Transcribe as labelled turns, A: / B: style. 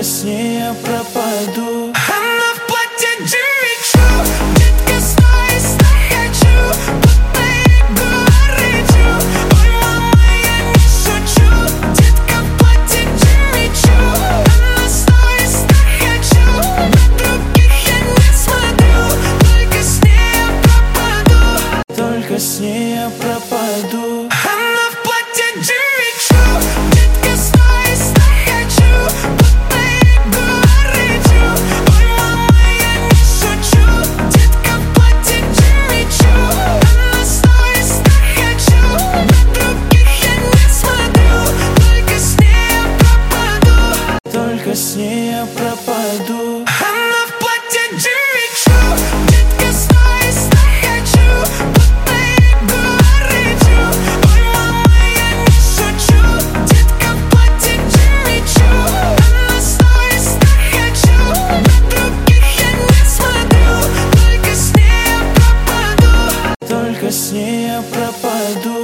A: только с ней я пропаду.
B: Она в платье Джимми Чу, детка, стой, стой, хочу. Будто Егор рычу. Ой, мама, я не шучу. Детка в платье Джимми Чу. Она стой, стой, хочу. На других я не смотрю. Только с ней я пропаду.
A: Только с ней я пропаду.
B: Она в платье Джимми Чу, детка, стой, стой, хочу. Будто Егор рычу. Ой, мама, я не шучу. Детка в платье Джимми Чу. Она стой, стой, хочу. На других я не смотрю. Только с ней я пропаду.
A: Только с ней я пропаду.
B: Она в платье Джимми Чу, детка, стой, стой, хочу. Будто Егор рычу. Ой, мама, я не шучу. Детка в платье Джимми Чу. Она стой, стой, хочу. На других я не смотрю. Только с ней я пропаду.
A: Только с ней я пропаду.